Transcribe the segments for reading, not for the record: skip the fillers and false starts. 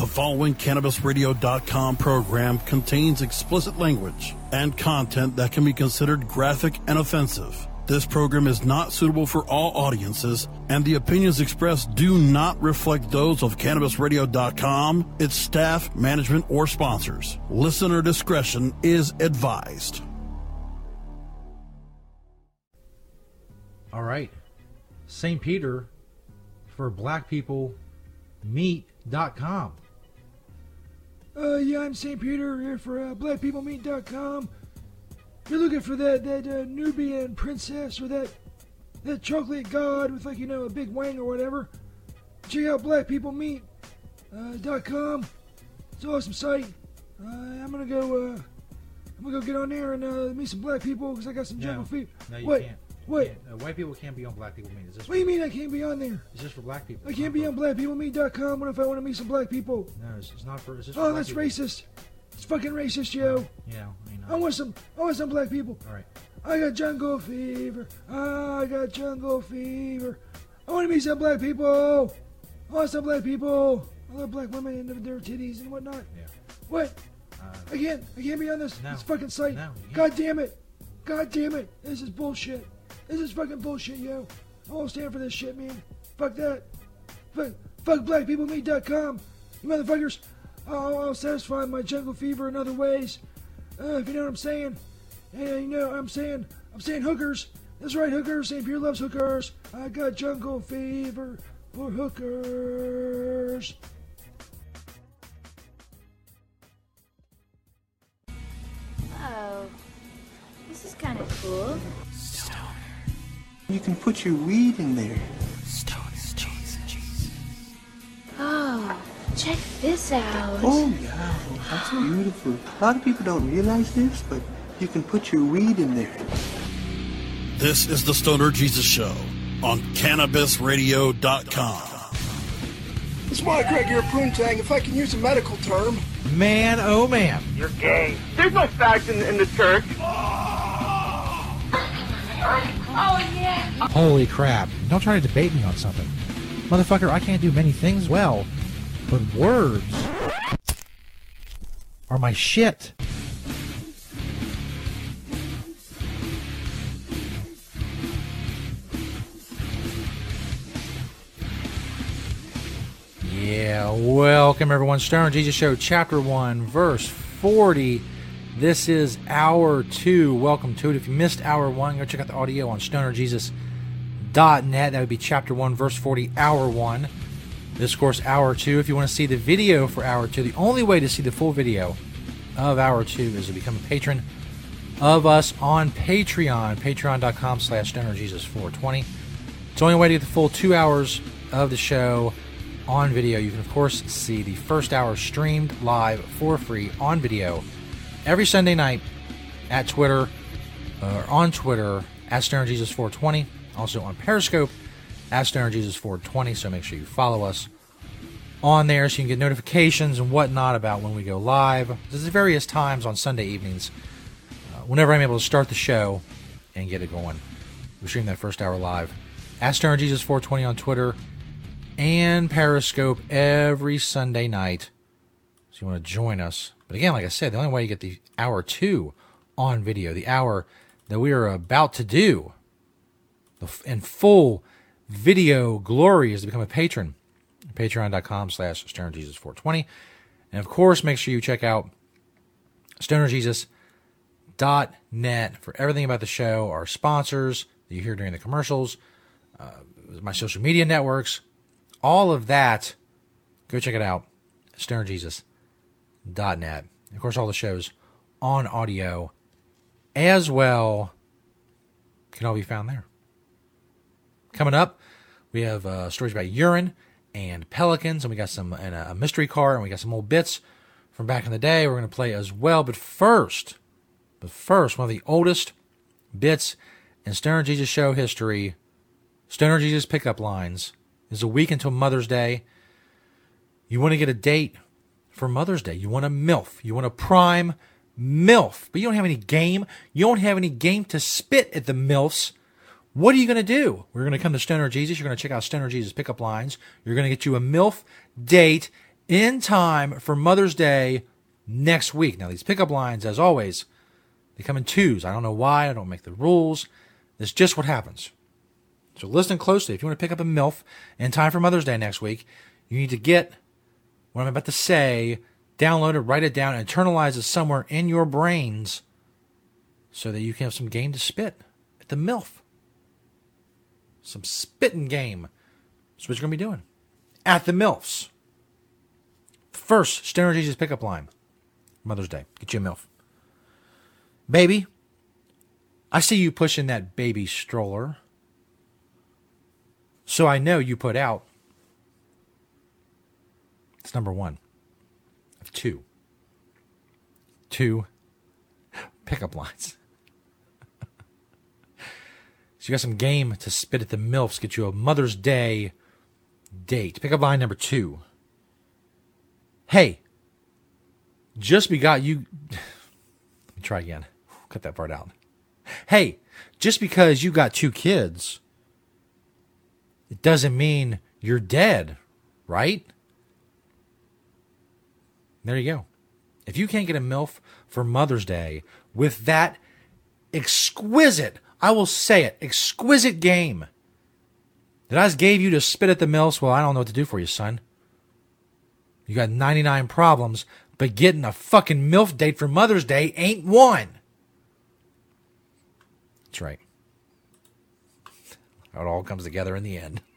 The following CannabisRadio.com program contains explicit language and content that can be considered graphic and offensive. This program is not suitable for all audiences, and the opinions expressed do not reflect those of CannabisRadio.com, its staff, management, or sponsors. Listener discretion is advised. All right. St. Peter for blackpeoplemeat.com. Yeah, I'm St. Peter here for blackpeoplemeat.com. If you're looking for that Nubian princess or that chocolate god with, like, a big wang or whatever, check out blackpeoplemeat.com. It's an awesome site. I'm gonna go get on there and meet some black people because I got some jungle fever. No, you what? can't. What? White people can't be on Black People Meat. What do you mean I can't be on there? It's just for black people. I can't be on blackpeoplemeat.com. What if I want to meet some black people? No, it's not for. It's just for Oh, black that's people. racist. It's fucking racist, yo. I want some black people. All right. I got jungle fever. I got jungle fever. I want to meet some black people. I want some black people. I love black women and their titties and whatnot. Yeah. What? I can't be on this fucking site. No, God damn it. This is bullshit. This is fucking bullshit, yo. I won't stand for this shit, man. Fuck that. Fuck blackpeoplemeat.com. You motherfuckers. I'll satisfy my jungle fever in other ways. If you know what I'm saying. And I'm saying hookers. That's right, hookers. St. Pierre loves hookers. I got jungle fever for hookers. Oh, this is kind of cool. You can put your weed in there. Oh, check this out. Oh, yeah, that's beautiful. A lot of people don't realize this, but you can put your weed in there. This is the Stoner Jesus Show on CannabisRadio.com. It's my Greg here, Poontang, if I can use a medical term. Man, oh man. You're gay. There's no fags in the church. Oh, yeah. Holy crap. Don't try to debate me on something. Motherfucker, I can't do many things well, but words are my shit. Yeah, welcome everyone. Stoner Jesus Show, Chapter 1, Verse 40. This is Hour 2. Welcome to it. If you missed Hour 1, go check out the audio on stonerjesus.net. That would be Chapter 1, Verse 40, Hour 1. This, of course, Hour 2. If you want to see the video for Hour 2, the only way to see the full video of Hour 2 is to become a patron of us on Patreon. Patreon.com/stonerjesus420. It's the only way to get the full 2 hours of the show on video. You can, of course, see the first hour streamed live for free on video every Sunday night at Twitter, or on Twitter, at StonerJesus420. Also on Periscope, at StonerJesus420. So make sure you follow us on there so you can get notifications and whatnot about when we go live. There's various times on Sunday evenings, whenever I'm able to start the show and get it going. We stream that first hour live at StonerJesus420 on Twitter and Periscope every Sunday night. So you want to join us. But again, like I said, the only way you get the Hour 2 on video, the hour that we are about to do in full video glory, is to become a patron. Patreon.com/stonerjesus420. And of course, make sure you check out stonerjesus.net for everything about the show, our sponsors that you hear during the commercials, my social media networks, all of that. Go check it out, stonerjesus.net. Of course, all the shows on audio as well can all be found there. Coming up, we have stories about urine and pelicans, and we got some and a mystery car, and we got some old bits from back in the day we're going to play as well. But first, one of the oldest bits in Stoner Jesus Show history, Stoner Jesus pickup lines, is a week until Mother's Day. You want to get a date for Mother's Day. You want a MILF. You want a prime MILF. But you don't have any game. You don't have any game to spit at the MILFs. What are you going to do? We're going to come to Stoner Jesus. You're going to check out Stoner Jesus pickup lines. You're going to get you a MILF date in time for Mother's Day next week. Now, these pickup lines, as always, they come in twos. I don't know why. I don't make the rules. It's just what happens. So listen closely. If you want to pick up a MILF in time for Mother's Day next week, you need to get what I'm about to say, download it, write it down, and internalize it somewhere in your brains so that you can have some game to spit at the MILF. Some spitting game. That's what you're going to be doing at the MILFs. First, Stoner Jesus pickup line. Mother's Day. Get you a MILF. Baby, I see you pushing that baby stroller. So I know you put out. It's number one of two. Two pickup lines. So you got some game to spit at the MILFs. Get you a Mother's Day date. Pickup line number two. Hey, just because you... Let me try again. Cut that part out. Hey, just because you got 2 kids, it doesn't mean you're dead, right? There you go. If you can't get a MILF for Mother's Day with that exquisite, I will say it, exquisite game that I just gave you to spit at the MILFs, well, I don't know what to do for you, son. You got 99 problems, but getting a fucking MILF date for Mother's Day ain't one. That's right. It all comes together in the end.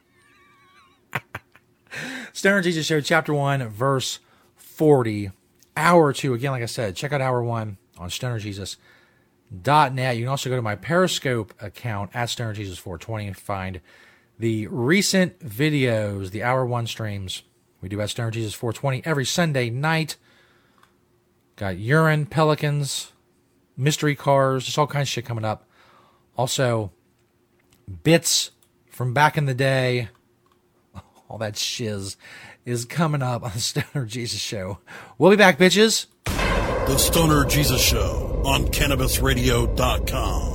Stoner Jesus Show, Chapter 1, Verse 40. Hour 2. Again, like I said, check out Hour 1 on stonerjesus.net. You can also go to my Periscope account at stonerjesus420 and find the recent videos, the Hour 1 streams we do at Stoner Jesus 420 every Sunday night. Got urine, pelicans, mystery cars, just all kinds of shit coming up. Also, bits from back in the day. All that shiz is coming up on the Stoner Jesus Show. We'll be back, bitches. The Stoner Jesus Show on CannabisRadio.com.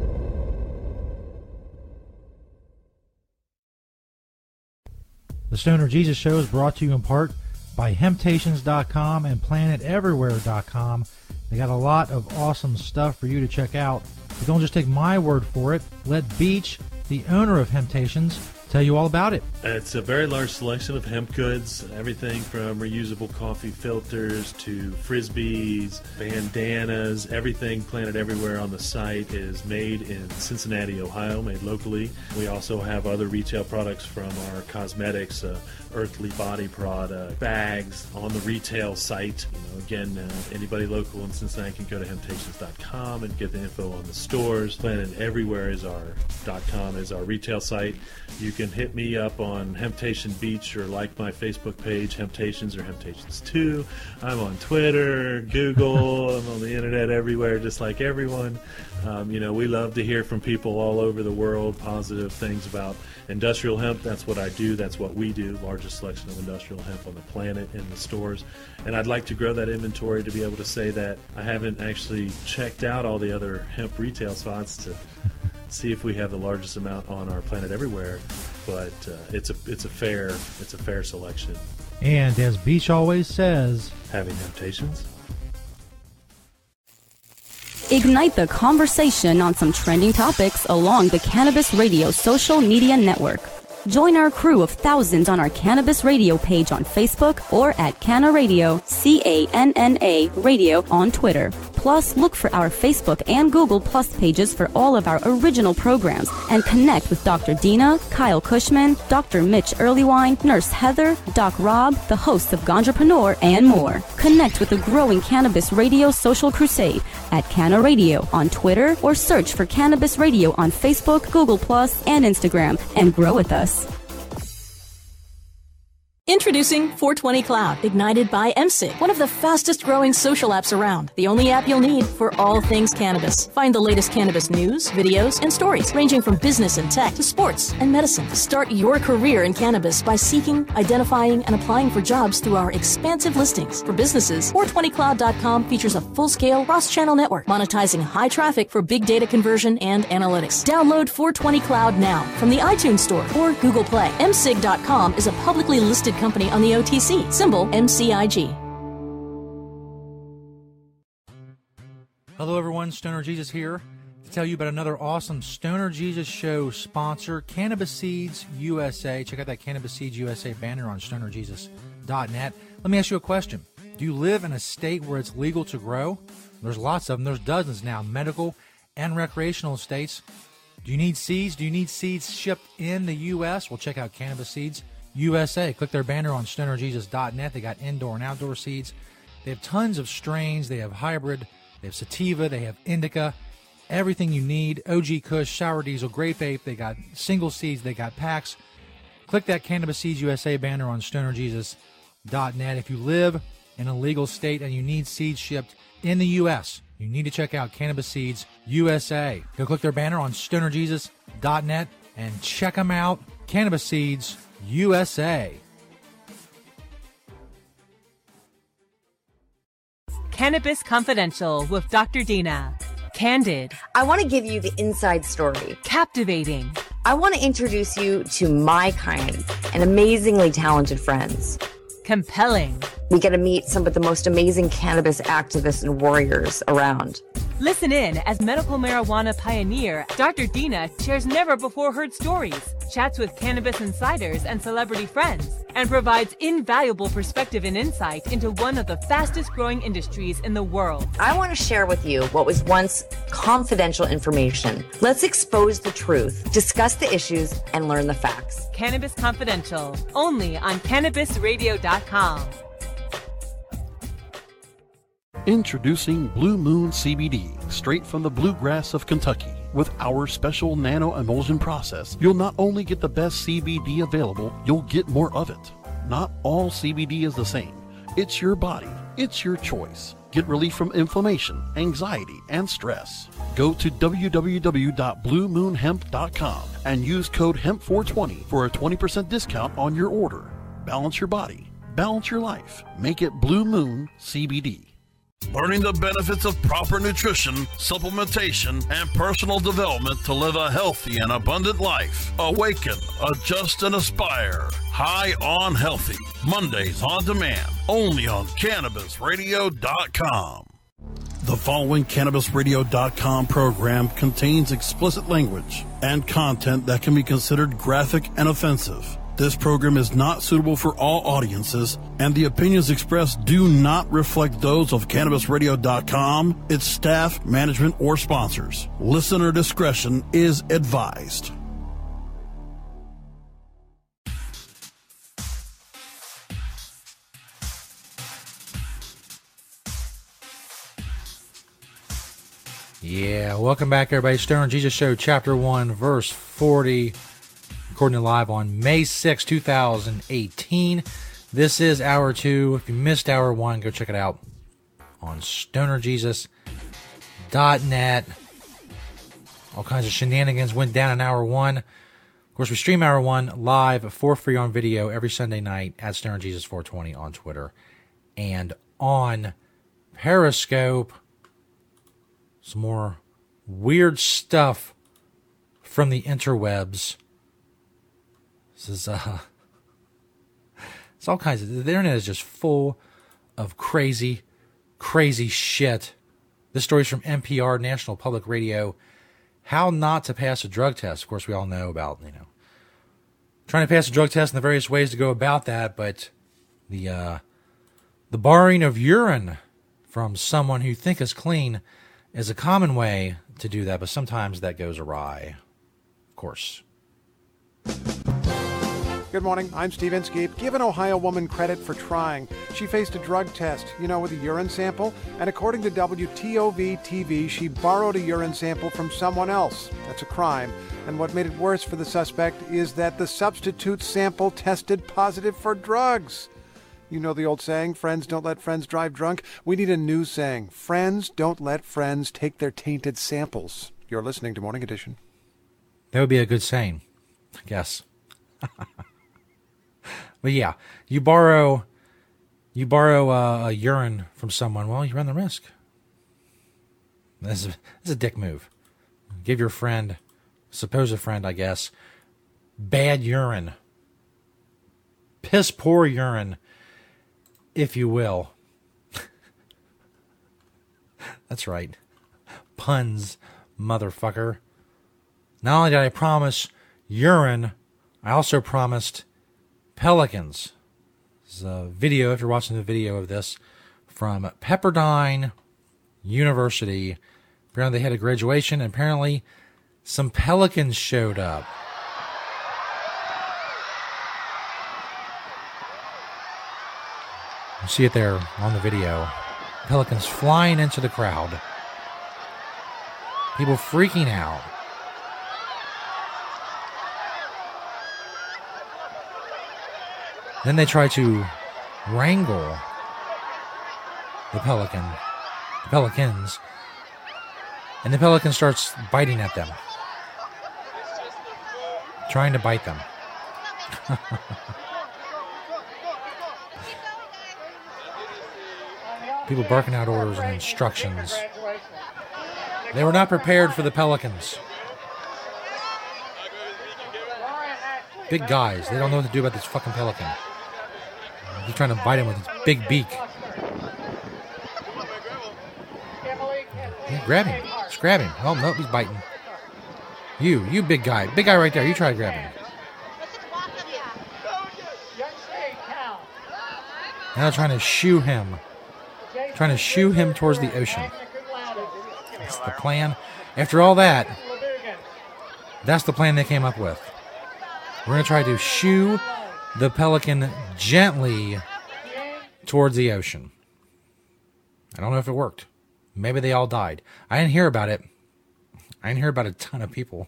The Stoner Jesus Show is brought to you in part by Hemptations.com and PlanetEverywhere.com. They got a lot of awesome stuff for you to check out. But don't just take my word for it. Let Beach, the owner of Hemptations, tell you all about it. It's a very large selection of hemp goods, everything from reusable coffee filters to frisbees, bandanas, everything Planet Everywhere on the site is made in Cincinnati, Ohio, made locally. We also have other retail products from our cosmetics, Earthly Body product, bags on the retail site. Again, anybody local in Cincinnati can go to Hemptations.com and get the info on the stores. Planet Everywhere is our .com is our retail site. You can hit me up on Hemptation Beach or like my Facebook page, Hemptations or Hemptations 2. I'm on Twitter, Google, I'm on the internet everywhere, just like everyone. We love to hear from people all over the world, positive things about industrial hemp. That's what I do. That's what we do. Largest selection of industrial hemp on the planet in the stores. And I'd like to grow that inventory to be able to say that I haven't actually checked out all the other hemp retail spots to see if we have the largest amount on our Planet Everywhere. But it's a fair selection. And as Beach always says, having Hemptations. Ignite the conversation on some trending topics along the Cannabis Radio social media network. Join our crew of thousands on our Cannabis Radio page on Facebook or at Canna Radio, CANNA Radio on Twitter. Plus, look for our Facebook and Google Plus pages for all of our original programs and connect with Dr. Dina, Kyle Cushman, Dr. Mitch Earlywine, Nurse Heather, Doc Rob, the hosts of Ganjapreneur, and more. Connect with the growing Cannabis Radio social crusade at Canna Radio on Twitter or search for Cannabis Radio on Facebook, Google Plus, and Instagram and grow with us. Introducing 420 Cloud, ignited by MSIG, one of the fastest growing social apps around. The only app you'll need for all things cannabis. Find the latest cannabis news, videos, and stories, ranging from business and tech to sports and medicine. Start your career in cannabis by seeking, identifying, and applying for jobs through our expansive listings. For businesses, 420cloud.com features a full-scale cross-channel network, monetizing high traffic for big data conversion and analytics. Download 420 Cloud now from the iTunes Store or Google Play. MSIG.com is a publicly listed company on the OTC, symbol MCIG. Hello, everyone. Stoner Jesus here to tell you about another awesome Stoner Jesus Show sponsor, Cannabis Seeds USA. Check out that Cannabis Seeds USA banner on stonerjesus.net. Let me ask you a question. Do you live in a state where it's legal to grow? There's lots of them. There's dozens now, medical and recreational states. Do you need seeds? Do you need seeds shipped in the U.S.? Well, check out Cannabis Seeds USA. Click their banner on stonerjesus.net. They got indoor and outdoor seeds. They have tons of strains. They have hybrid. They have sativa. They have indica. Everything you need. OG Kush, Sour Diesel, Grape Ape. They got single seeds. They got packs. Click that Cannabis Seeds USA banner on stonerjesus.net. If you live in a legal state and you need seeds shipped in the U.S., you need to check out Cannabis Seeds USA. Go click their banner on stonerjesus.net and check them out. Cannabis Seeds USA. Cannabis Confidential with Dr. Dina. Candid. I want to give you the inside story. Captivating. I want to introduce you to my kind and amazingly talented friends. Compelling. We get to meet some of the most amazing cannabis activists and warriors around. Listen in as medical marijuana pioneer Dr. Dina shares never-before-heard stories, chats with cannabis insiders and celebrity friends, and provides invaluable perspective and insight into one of the fastest-growing industries in the world. I want to share with you what was once confidential information. Let's expose the truth, discuss the issues, and learn the facts. Cannabis Confidential, only on CannabisRadio.com. Introducing Blue Moon CBD, straight from the bluegrass of Kentucky. With our special nano-emulsion process, you'll not only get the best CBD available, you'll get more of it. Not all CBD is the same. It's your body. It's your choice. Get relief from inflammation, anxiety, and stress. Go to www.bluemoonhemp.com and use code HEMP420 for a 20% discount on your order. Balance your body. Balance your life. Make it Blue Moon CBD. Learning the benefits of proper nutrition, supplementation, and personal development to live a healthy and abundant life. Awaken, adjust, and aspire. High on Healthy. Mondays on demand. Only on CannabisRadio.com. The following CannabisRadio.com program contains explicit language and content that can be considered graphic and offensive. This program is not suitable for all audiences, and the opinions expressed do not reflect those of CannabisRadio.com, its staff, management, or sponsors. Listener discretion is advised. Yeah, welcome back, everybody. Stoner Jesus Show, Chapter 1, Verse 40. Recording live on May 6, 2018. This is Hour 2. If you missed Hour 1, go check it out on stonerjesus.net. All kinds of shenanigans went down in Hour 1. Of course, we stream Hour 1 live for free on video every Sunday night at StonerJesus420 on Twitter and on Periscope. Some more weird stuff from the interwebs. This is, it's all kinds of, the internet is just full of crazy, crazy shit. This story's from NPR, National Public Radio. How not to pass a drug test. Of course, we all know about, trying to pass a drug test and the various ways to go about that, but the borrowing of urine from someone who you think is clean is a common way to do that, but sometimes that goes awry. Of course. Good morning, I'm Steve Inskeep. Give an Ohio woman credit for trying. She faced a drug test, with a urine sample, and according to WTOV-TV, she borrowed a urine sample from someone else. That's a crime. And what made it worse for the suspect is that the substitute sample tested positive for drugs. You know the old saying, friends don't let friends drive drunk? We need a new saying, friends don't let friends take their tainted samples. You're listening to Morning Edition. That would be a good saying, I guess. But yeah, you borrow a urine from someone, well, you run the risk. This is a dick move. Give your friend, supposed friend, I guess, bad urine. piss poor urine, if you will. That's right. Puns, motherfucker. Not only did I promise urine, I also promised pelicans. This is a video, if you're watching the video of this, from Pepperdine University. Apparently they had a graduation, and apparently some pelicans showed up. You see it there on the video. Pelicans flying into the crowd. People freaking out. Then they try to wrangle the pelicans, and the pelican starts biting at them. Trying to bite them. People barking out orders and instructions. They were not prepared for the pelicans. Big guys. They don't know what to do about this fucking pelican. He's trying to bite him with his big beak. Yeah, grab him. Just grab him. Oh, nope, he's biting. You big guy. Big guy right there. You try to grab him. Now they're trying to shoo him. Trying to shoo him towards the ocean. That's the plan. After all that, that's the plan they came up with. We're going to try to shoo the pelican gently towards the ocean. I don't know if it worked. Maybe they all died. I didn't hear about it. I didn't hear about a ton of people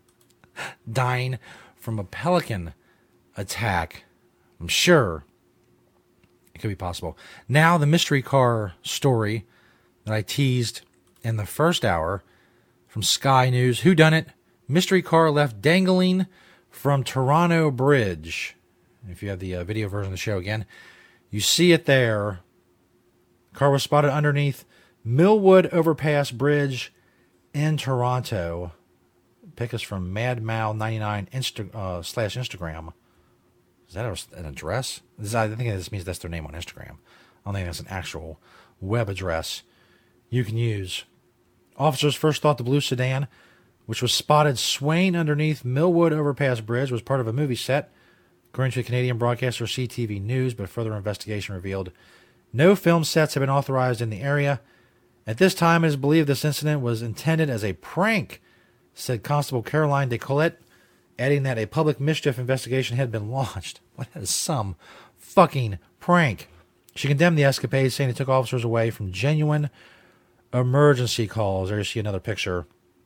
dying from a pelican attack. I'm sure it could be possible. Now, the mystery car story that I teased in the first hour from Sky News. Whodunit? Mystery car left dangling from Toronto Bridge. If you have the video version of the show again, you see it there. Car was spotted underneath Millwood Overpass Bridge in Toronto. Pick us from MadMao99 /Instagram. Is that an address? I think this means that's their name on Instagram. I don't think that's an actual web address you can use. Officers first thought the blue sedan, which was spotted swaying underneath Millwood Overpass Bridge, was part of a movie set, according to Canadian broadcaster CTV News, but further investigation revealed no film sets have been authorized in the area. At this time, it is believed this incident was intended as a prank, said Constable Caroline DeColette, adding that a public mischief investigation had been launched. What is some fucking prank? She condemned the escapade, saying it took officers away from genuine emergency calls. There you see another picture.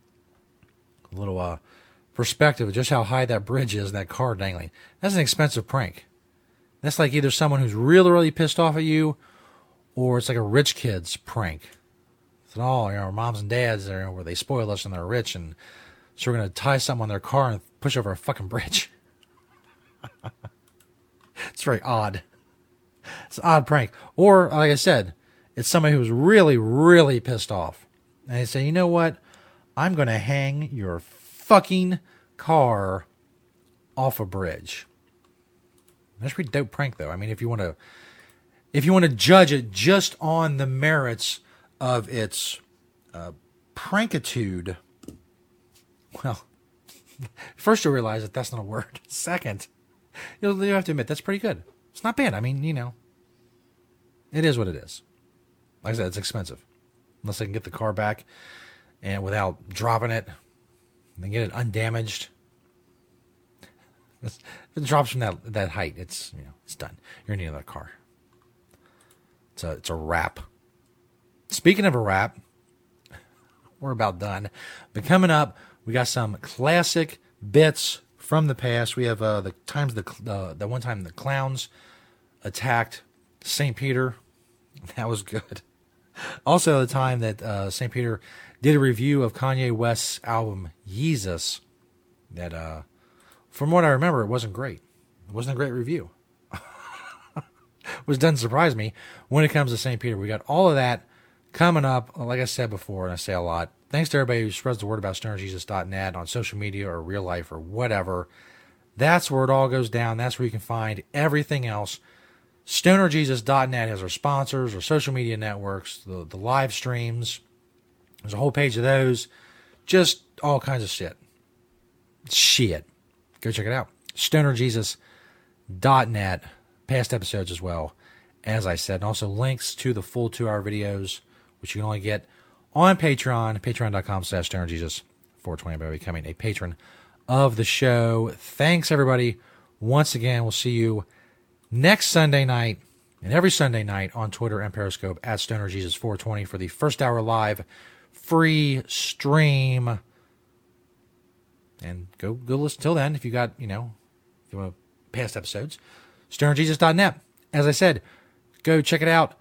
A little perspective of just how high that bridge is and that car dangling. That's an expensive prank. That's like either someone who's really, really pissed off at you, or it's like a rich kid's prank. It's all, moms and dads, where they spoil us and they're rich, and so we're going to tie something on their car and push over a fucking bridge. It's very odd. It's an odd prank. Or, like I said, it's somebody who's really, really pissed off. And they say, you know what? I'm going to hang your fucking car off a bridge. That's a pretty dope prank, though. I mean, if you want to judge it just on the merits of its prankitude, well, first you'll realize that that's not a word. Second, you'll have to admit that's pretty good. It's not bad. I mean, it is what it is. Like I said, it's expensive. Unless they can get the car back and without dropping it, and then get it undamaged. If it drops from that height, it's done. You're gonna need another car. It's a wrap. Speaking of a wrap, we're about done. But coming up, we got some classic bits from the past. We have the one time the clowns attacked St. Peter. That was good. Also, the time that St. Peter did a review of Kanye West's album Yeezus. That, from what I remember, it wasn't great. It wasn't a great review. Which doesn't surprise me when it comes to St. Peter. We got all of that coming up. Like I said before, and I say a lot, thanks to everybody who spreads the word about stonerjesus.net on social media or real life or whatever. That's where it all goes down. That's where you can find everything else. StonerJesus.net has our sponsors, our social media networks, the live streams. There's a whole page of those. Just all kinds of shit. Go check it out. StonerJesus.net. Past episodes as well, as I said. And also links to the full 2-hour videos, which you can only get on Patreon. Patreon.com/StonerJesus420 by becoming a patron of the show. Thanks, everybody. Once again, we'll see you next Sunday night and every Sunday night on Twitter and Periscope at StonerJesus420 for the first hour live free stream. And go listen till then if you got, if you want past episodes. StonerJesus.net. As I said, go check it out.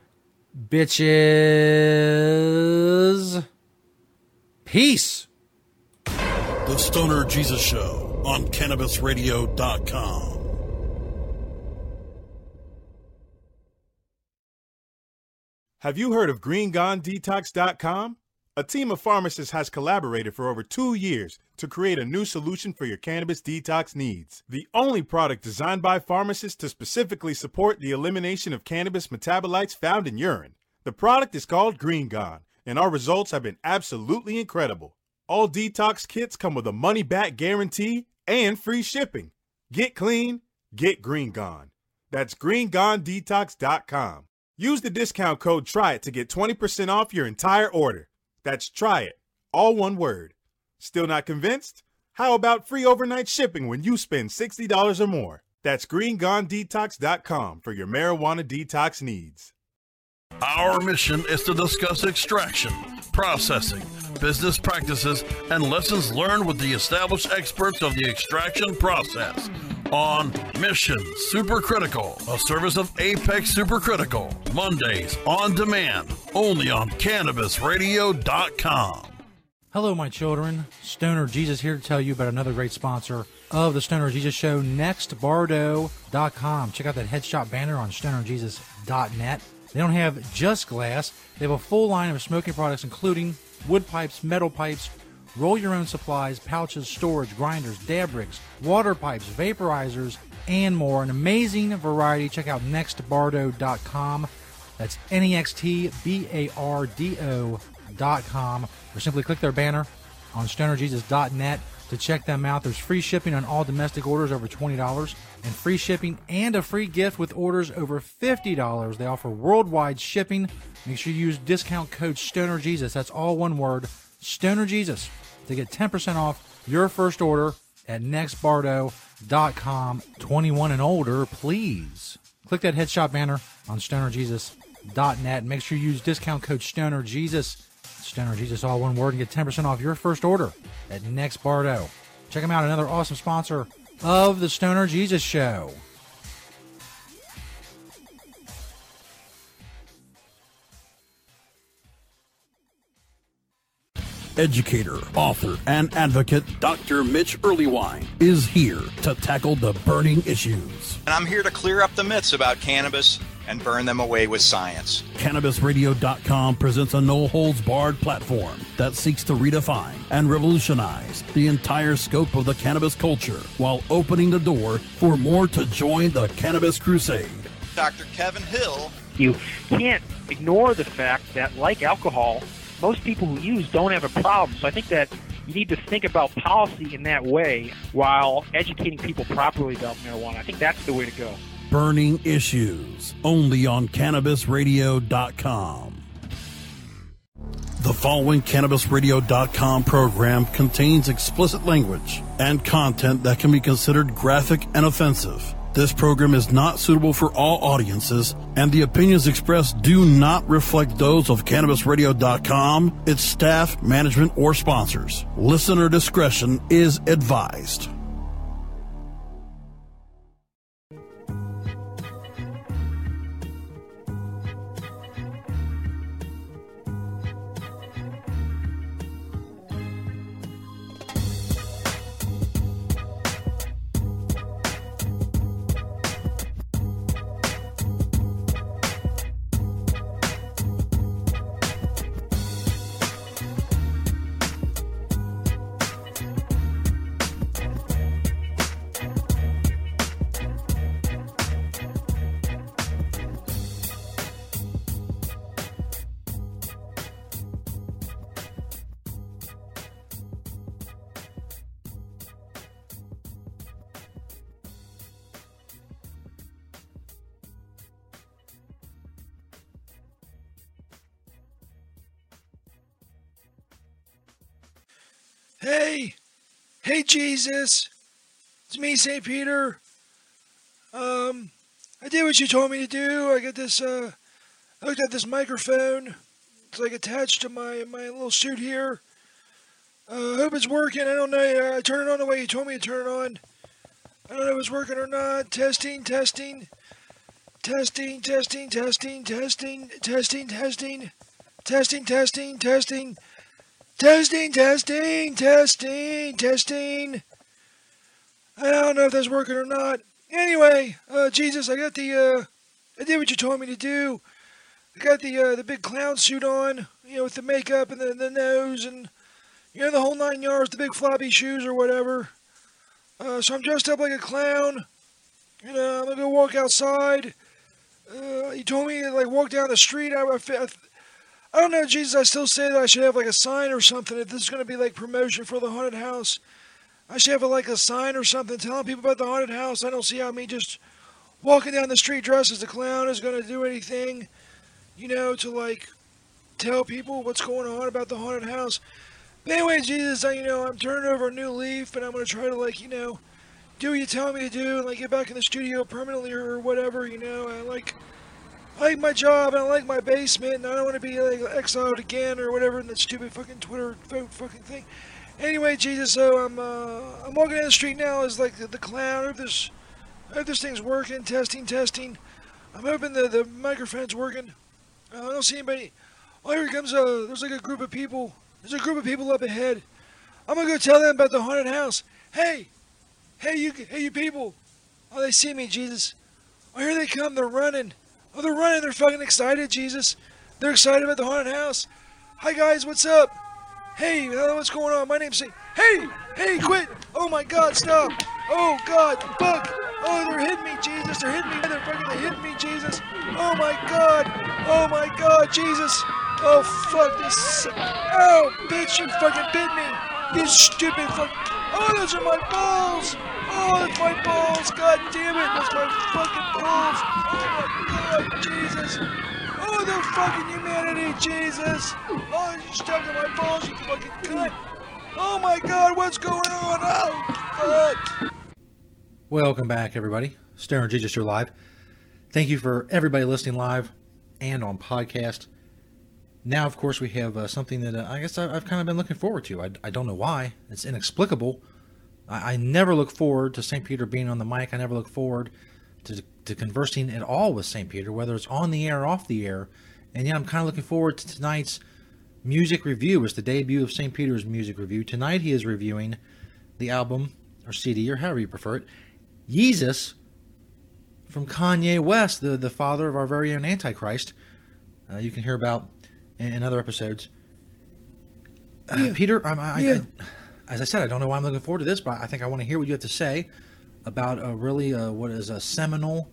Bitches. Peace. The Stoner Jesus Show on CannabisRadio.com. Have you heard of GreenGoneDetox.com? A team of pharmacists has collaborated for over 2 years to create a new solution for your cannabis detox needs. The only product designed by pharmacists to specifically support the elimination of cannabis metabolites found in urine. The product is called Green Gone, and our results have been absolutely incredible. All detox kits come with a money-back guarantee and free shipping. Get clean, get Green Gone. That's GreenGoneDetox.com. Use the discount code TRYIT to get 20% off your entire order. That's try it, all one word. Still not convinced? How about free overnight shipping when you spend $60 or more? That's GreenGoneDetox.com for your marijuana detox needs. Our mission is to discuss extraction, processing, business practices, and lessons learned with the established experts of the extraction process. On Mission Supercritical, a service of Apex Supercritical. Mondays on demand, only on CannabisRadio.com. Hello, my children. Stoner Jesus here to tell you about another great sponsor of the Stoner Jesus Show, NextBardo.com. Check out that headshot banner on StonerJesus.net. They don't have just glass. They have a full line of smoking products, including wood pipes, metal pipes, roll your own supplies, pouches, storage, grinders, dab rigs, water pipes, vaporizers, and more. An amazing variety. Check out NextBardo.com. That's NextBardo.com. Or simply click their banner on StonerJesus.net to check them out. There's free shipping on all domestic orders over $20 and free shipping and a free gift with orders over $50. They offer worldwide shipping. Make sure you use discount code StonerJesus. That's all one word, StonerJesus, to get 10% off your first order at NextBardo.com. 21 and older, please. Click that headshot banner on StonerJesus.net. Make sure you use discount code StonerJesus. StonerJesus, all one word, and get 10% off your first order at NextBardo. Check them out, another awesome sponsor of the Stoner Jesus Show. Educator, author, and advocate Dr. Mitch Earlywine is here to tackle the burning issues. And I'm here to clear up the myths about cannabis and burn them away with science. CannabisRadio.com presents a no-holds-barred platform that seeks to redefine and revolutionize the entire scope of the cannabis culture while opening the door for more to join the Cannabis Crusade. Dr. Kevin Hill. You can't ignore the fact that, like alcohol, most people who use don't have a problem. So I think that you need to think about policy in that way while educating people properly about marijuana. I think that's the way to go. Burning Issues, only on CannabisRadio.com. The following CannabisRadio.com program contains explicit language and content that can be considered graphic and offensive. This program is not suitable for all audiences, and the opinions expressed do not reflect those of CannabisRadio.com, its staff, management, or sponsors. Listener discretion is advised. Hey, Jesus. It's me, St. Peter. I did what you told me to do. I got this, I looked at this microphone. It's like attached to my little suit here. I hope it's working. I don't know. I turned it on the way you told me to turn it on. I don't know if it's working or not. Testing. Testing. Testing. Testing. Testing. Testing. Testing. Testing. Testing. Testing. I don't know if that's working or not. Anyway, Jesus, I got I did what you told me to do. I got the big clown suit on, with the makeup and the nose and, the whole 9 yards, the big floppy shoes or whatever. So I'm dressed up like a clown. I'm gonna go walk outside. You told me to, walk down the street. I don't know, Jesus, I still say that I should have, a sign or something. If this is gonna be, promotion for the haunted house, I should have, a sign or something telling people about the haunted house. I don't see how me just walking down the street dressed as a clown is gonna do anything, to, tell people what's going on about the haunted house. But anyway, Jesus, I'm turning over a new leaf, and I'm going to try to, do what you tell me to do, and, get back in the studio permanently or whatever, I like my job, and I like my basement, and I don't want to be, exiled again or whatever in that stupid fucking Twitter vote fucking thing. Anyway, Jesus, so I'm walking down the street now as, the clown. I hope this thing's working. Testing. I'm hoping the microphone's working. I don't see anybody. Oh, here comes, there's, a group of people. There's a group of people up ahead. I'm gonna go tell them about the haunted house. Hey, you people. Oh, they see me, Jesus. Oh, here they come. They're running. Oh, they're running. They're fucking excited, Jesus. They're excited about the haunted house. Hi, guys. What's up? Hey, what's going on? My name's St. Hey, quit. Oh, my God, stop. Oh, God, fuck. Oh, they're hitting me, Jesus. They're hitting me. They're hitting me, Jesus. Oh, my God, Jesus. Oh, fuck this. Oh, bitch, you fucking bit me. You stupid fucking. Oh, those are my balls. Oh, that's my balls. God damn it. That's my fucking balls. Oh, my God, Jesus. Oh, the fucking humanity, Jesus. Oh, you stuck in my balls, you fucking cunt. Oh, my God, what's going on? Oh, fuck. Welcome back, everybody. Stoner Jesus, you're live. Thank you for everybody listening live and on podcast. Now, of course, we have something that I guess I've kind of been looking forward to. I don't know why. It's inexplicable. I never look forward to St. Peter being on the mic. I never look forward to conversing at all with St. Peter, whether it's on the air or off the air. And yeah, I'm kind of looking forward to tonight's music review. It's the debut of St. Peter's music review. Tonight he is reviewing the album, or CD, or however you prefer it, Yeezus, from Kanye West, the father of our very own Antichrist. You can hear about in other episodes. Peter, as I said, I don't know why I'm looking forward to this, but I think I want to hear what you have to say about what is a seminal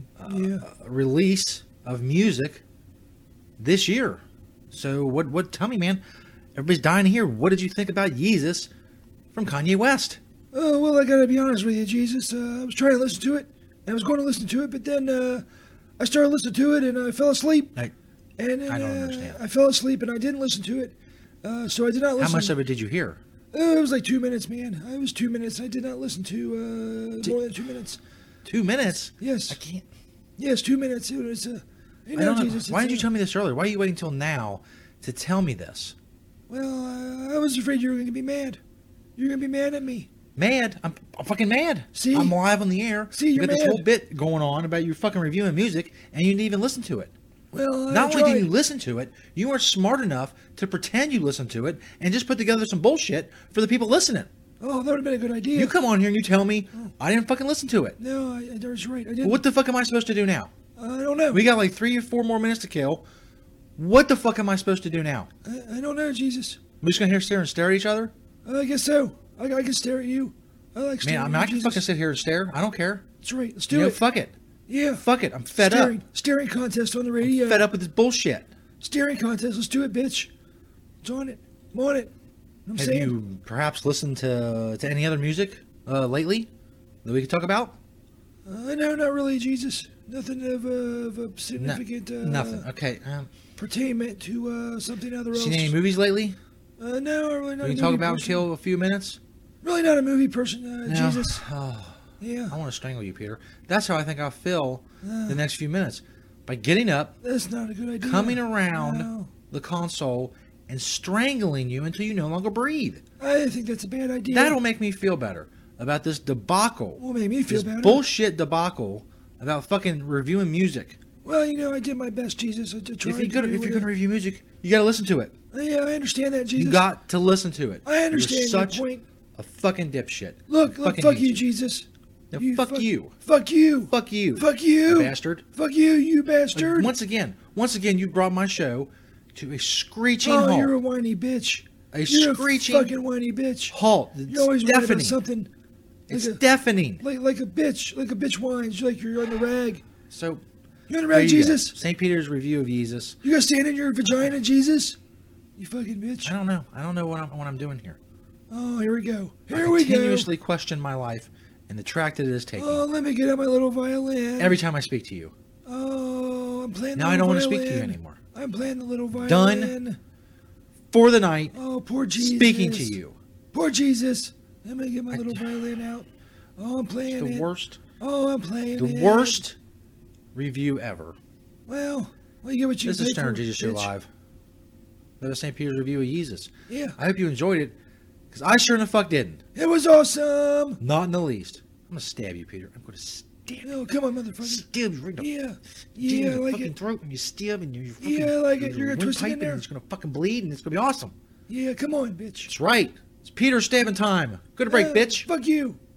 release of music this year. So what? Tell me, man. Everybody's dying to hear. What did you think about Yeezus from Kanye West? Oh, well, I gotta be honest with you, Jesus. I was trying to listen to it. I was going to listen to it, but then I started listening to it, and I fell asleep. I don't understand. I fell asleep, and I didn't listen to it. So I did not listen. How much of it did you hear? It was like 2 minutes, man. It was 2 minutes. I did not listen to more than 2 minutes. 2 minutes? Yes. I can't. Yes, 2 minutes. It was, I don't know. Jesus, why didn't you tell me this earlier? Why are you waiting until now to tell me this? Well, I was afraid you were going to be mad. You're going to be mad at me. Mad? I'm fucking mad. See? I'm live on the air. See, you're got this mad. whole bit going on about you fucking reviewing music, and you didn't even listen to it. Well, not only did you listen to it, you weren't smart enough to pretend you listened to it and just put together some bullshit for the people listening. Oh, that would have been a good idea. You come on here and you tell me I didn't fucking listen to it. No, that's right. I didn't. Well, what the fuck am I supposed to do now? I don't know. We got like 3 or 4 more minutes to kill. What the fuck am I supposed to do now? I don't know, Jesus. We're just gonna stare at each other? I guess so. I can stare at you. I like staring at you, I can Jesus. fucking sit here and stare. I don't care. That's right. Let's do it. Fuck it. Yeah. Fuck it. I'm fed up. Staring contest on the radio. I'm fed up with this bullshit. Staring contest. Let's do it, bitch. It's on it. I'm on it. Have you perhaps listened to any other music lately that we could talk about? No, not really, Jesus. Nothing of significant. Nothing. Okay. Pertainment to something out of the Seen any movies lately? No, I'm really not. We a can talk movie about and person. kill a few minutes. Really not a movie person. No. Jesus. Oh, Yeah. I want to strangle you, Peter. That's how I think I'll feel the next few minutes. By getting up, That's not a good idea. coming around No. the console, and strangling you until you no longer breathe. I think that's a bad idea. That'll make me feel better about this debacle. Will make me feel this better. bullshit debacle about fucking reviewing music. Well, I did my best, Jesus. I tried If you're gonna review music, you gotta listen to it. Yeah, I understand that, Jesus. You got to listen to it. I understand You're such your point. a fucking dipshit. Look, Fucking fuck hate you, Jesus. No, fuck you. Fuck you. Fuck you. Fuck you. You bastard. Fuck you, you bastard. Once again, you brought my show to a screeching Oh, halt. you're a whiny bitch. You're screeching a fucking whiny bitch. halt. You're always worried about deafening. something. It's deafening. Like a bitch. Like a bitch whines. Like you're on the rag. So, You on the there rag, you go. Jesus? St. Peter's review of Jesus. You gonna stand in your vagina, Jesus? You fucking bitch. I don't know. I don't know what I'm doing here. Oh, here we go. I Here we go. continuously question my life and the track that it is taking. Oh, let me get out my little violin. Every time I speak to you. Oh, I'm playing the Now I little don't want to speak violin. to you anymore. I'm playing the little violin. Done for the night. Oh, poor Jesus. Speaking to you. Poor Jesus. I'm going to get my little violin out. Oh, I'm playing The it. worst. Oh, I'm playing it. The worst review ever. Well, you get what you This is pay Stoner for, Jesus Show bitch. Live. Another St. Peter's review of Jesus. Yeah. I hope you enjoyed it, because I sure in the fuck didn't. It was awesome. Not in the least. I'm going to stab you, Peter. I'm going to stab Oh, come on, motherfucker. Stab you right in the Yeah. stab Yeah, you I in the like fucking it. throat, and you stab, and you fucking, Yeah, I like it. You're your gonna twist it in windpipe, there. and it's going to fucking bleed, and it's going to be awesome. Yeah, come on, bitch. That's right. It's Peter stabbing time. Good break, bitch. Fuck you.